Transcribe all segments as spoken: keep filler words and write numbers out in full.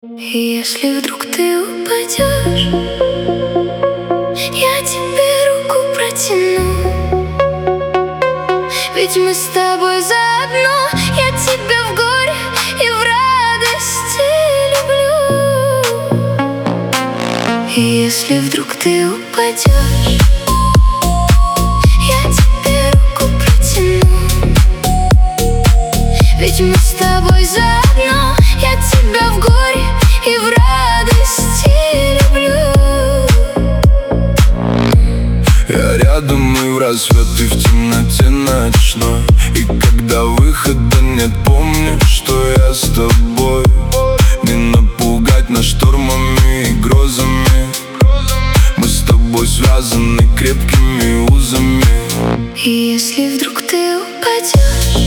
Если вдруг ты упадешь, я тебе руку протяну. Ведь мы с тобой заодно. Я тебя в горе и в радости люблю. И если вдруг ты упадешь, я тебе руку протяну. Ведь мы с тобой заодно. Я тебя в горе и в радости люблю. Я рядом и в рассвет, и в темноте ночной. И когда выхода нет, помни, что я с тобой. Не напугать нас штормами и грозами. Мы с тобой связаны крепкими узами. И если вдруг ты упадешь,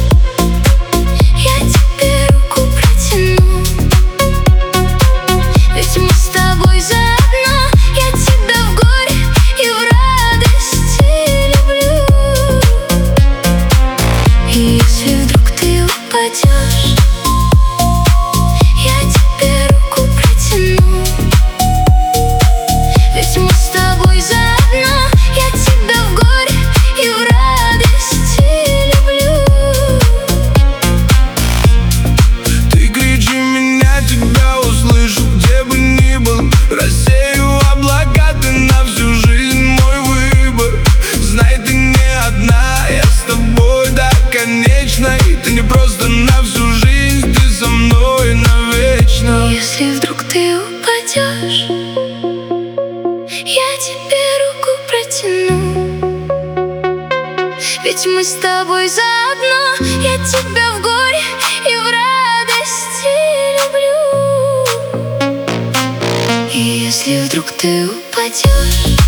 я тебе руку протяну. Ведь мы с тобой заодно. Я тебя в горе и в радости люблю. Ты кричи, меня, тебя услышу, где бы ни был. Рассею облака, ты на всю жизнь мой выбор. Знай, ты не одна, я с тобой до конечной. Ты не просто на всю жизнь, ты со мной навечно. Если вдруг ты упадешь, я тебе руку протяну. Ведь мы с тобой заодно. Я тебя в горе и в радости люблю. И если вдруг ты упадешь,